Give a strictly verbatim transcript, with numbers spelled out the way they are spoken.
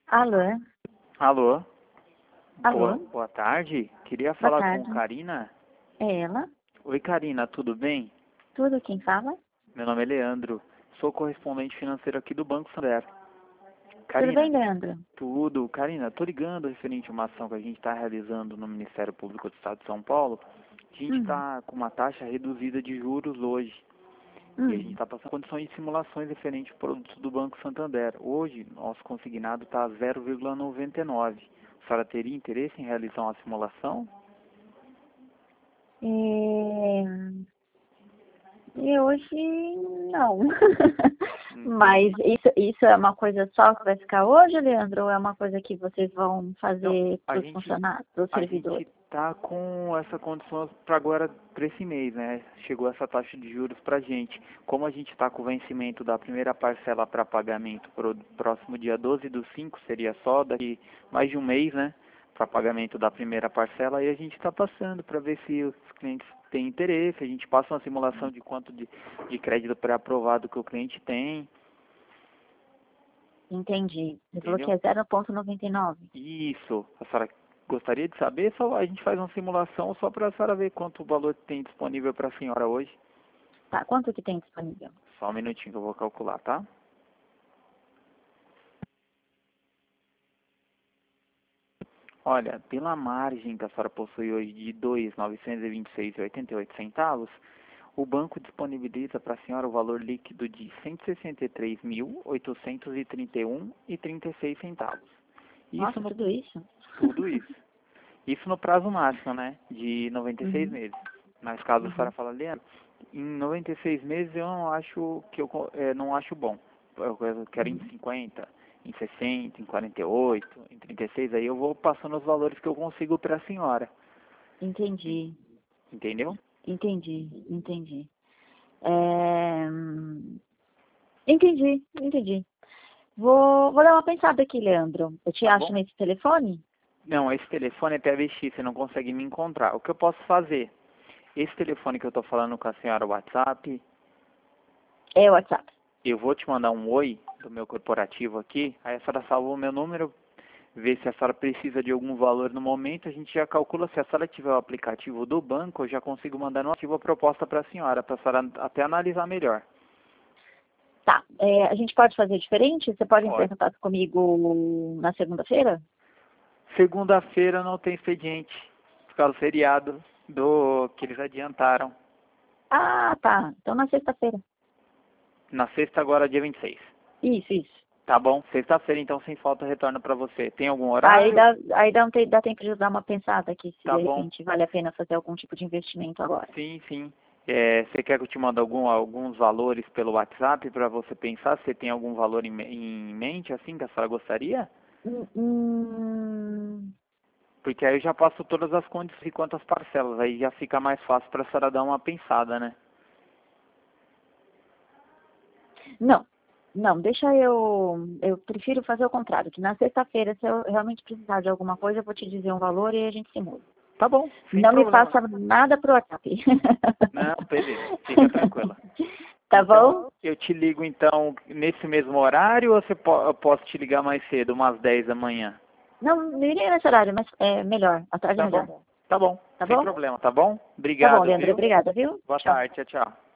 Alô? Alô? Boa, Alô? boa tarde. Queria Boa falar tarde. com Karina. É ela? Oi, Karina, tudo bem? Tudo quem fala? Meu nome é Leandro. Sou correspondente financeiro aqui do Banco Santander. Tudo bem, Karina, Leandro? tudo. Karina, tô ligando referente a uma ação que a gente está realizando no Ministério Público do Estado de São Paulo. A gente Hum, está com uma taxa reduzida de juros hoje. E a gente hum. está passando condições de simulações referente a produtos do Banco Santander. Hoje, nosso consignado está a zero vírgula noventa e nove. A senhora teria interesse em realizar uma simulação? É... E hoje não. Mas Entendi. isso, isso é uma coisa só que vai ficar hoje, Leandro? Ou é uma coisa que vocês vão Não, fazer a para os gente funcionários, para os a gente servidores? está com essa condição para agora, para esse mês, né? Chegou essa taxa de juros para a gente. Como a gente está com o vencimento da primeira parcela para pagamento para o próximo dia doze do cinco, seria só daqui mais de um mês, né? Para pagamento da primeira parcela, e a gente está passando para ver se os clientes têm interesse. A gente passa uma simulação de quanto de, de crédito pré-aprovado que o cliente tem, Entendi. Você falou que entendeu? é zero vírgula noventa e nove. Isso. A senhora gostaria de saber? Só a gente faz uma simulação só para a senhora ver quanto valor tem disponível para a senhora hoje. Tá, quanto que tem disponível? Só um minutinho que eu vou calcular, tá? Olha, pela margem que a senhora possui hoje de dois mil novecentos e vinte e seis vírgula oitenta e oito centavos, o banco disponibiliza para a senhora o valor líquido de cento e sessenta e três mil, oitocentos e trinta e um reais e trinta e seis centavos. Isso Nossa, no tudo isso? tudo isso. Isso no prazo máximo, né, de noventa e seis Uhum, meses. Mas caso a senhora uhum. fale, Leandro, em noventa e seis meses eu não acho que eu co- eh, não acho bom. Eu eu quero em Uhum. cinquenta, em sessenta, em quarenta e oito, em trinta e seis, aí eu vou passando os valores que eu consigo para a senhora. En- Entendi, Entendeu? entendi, entendi. É, hum, entendi, entendi. Vou, vou dar uma pensada aqui, Leandro. Eu te Tá acho bom? nesse telefone? Não, esse telefone é P B X, você não consegue me encontrar. O que eu posso fazer? Esse telefone que eu tô falando com a senhora, o WhatsApp, É o WhatsApp. eu vou te mandar um oi do meu corporativo aqui, aí a senhora salva o meu número, vê se a senhora precisa de algum valor no momento, a gente já calcula. Se a senhora tiver o aplicativo do banco, eu já consigo mandar no ativo a proposta para a senhora, para a senhora até analisar melhor. Tá. É, a gente pode fazer diferente? Você pode entrar em Pode. contato comigo na segunda-feira? Segunda-feira não tem expediente, por causa do feriado do que eles adiantaram. Ah, tá. Então na sexta-feira. Na sexta agora, dia vinte e seis. Isso, isso. Tá bom? Sexta-feira, então, sem falta, retorno para você. Tem algum Aí horário? dá, aí dá, um te- dá tempo de eu dar uma pensada aqui, se Tá de bom. repente vale a pena fazer algum tipo de investimento agora. Sim, sim. É, você quer que eu te mande algum, alguns valores pelo WhatsApp para você pensar? Você tem algum valor em, me- em mente, assim, que a senhora gostaria? Hum, hum, Porque aí eu já passo todas as condições e quantas parcelas. Aí já fica mais fácil para a senhora dar uma pensada, né? não. Não, deixa eu. Eu prefiro fazer o contrário, que na sexta-feira, se eu realmente precisar de alguma coisa, eu vou te dizer um valor e a gente se muda. Tá bom, sem Não me problema. faça nada pro WhatsApp. Não, beleza. Fica tranquila. Tá Então, bom? eu te ligo, então, nesse mesmo horário ou você po eu posso te ligar mais cedo, umas dez da manhã? Não, não iria nesse horário, mas é melhor. A tarde é Tá melhor. bom. Tá bom, Tá sem bom? problema, tá bom? Tá bom, Obrigado, Leandro. viu? Obrigada, viu? Boa Tchau. tarde, tchau, tchau.